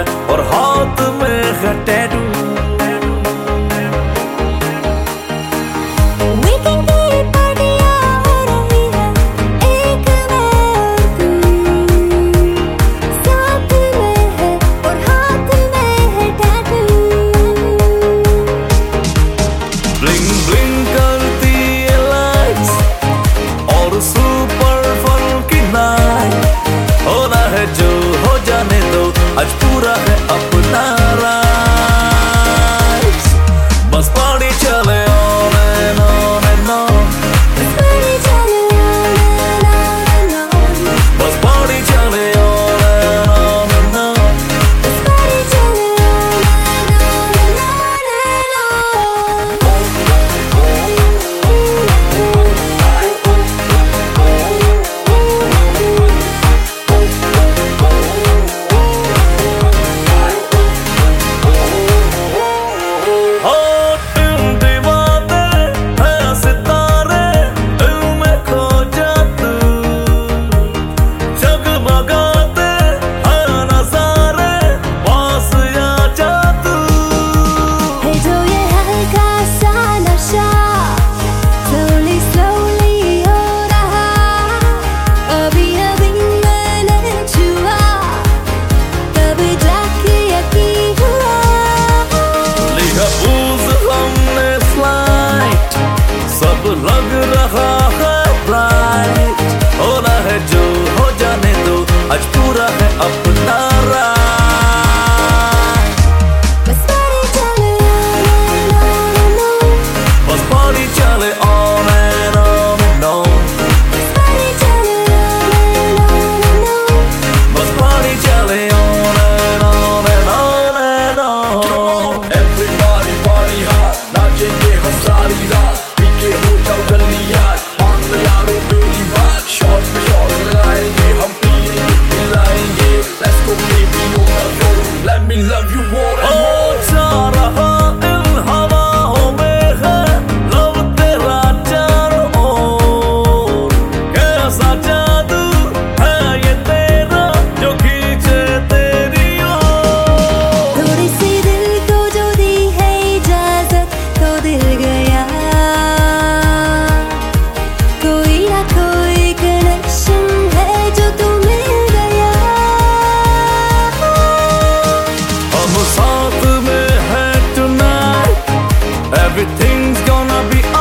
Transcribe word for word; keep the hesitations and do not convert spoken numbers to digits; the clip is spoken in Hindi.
और हाथ में है टैटू। ब्लिंग ब्लिंग करती है लाइट्स और सुपर फंकी नाइट। होना है जो हो जाने दो, आज पूरा है अपना राइट्स। बस पानी चले on and on and on, बस पानी चले on and on and on। सब लग रहा है ब्राइट, होना है जो हो जाने दो, आज पूरा है अपना राइट। बस पानी चले on and on and on, बस पानी चले on and on and on and on। Everybody party hard, नाचेंगे हम सारी रात, हो जाओ जल्दी यार, मान लो यारों मेरी बात। शॉट पे शॉट लगाएंगे, हम पिएंगे पिलाएंगे, let's go baby on the road, let me love you more and more। जा रहा इन हवाओं में है लव तेरा चारों ओर, कैसा जादू है ये तेरा जो खींचे तेरी ओर। थोड़ी सी दिल को जो दी है इजाजत तो दिल गया, कोई कनेक्शन है जो तू मिल गया। हम साथ में है tonight, everything's gonna be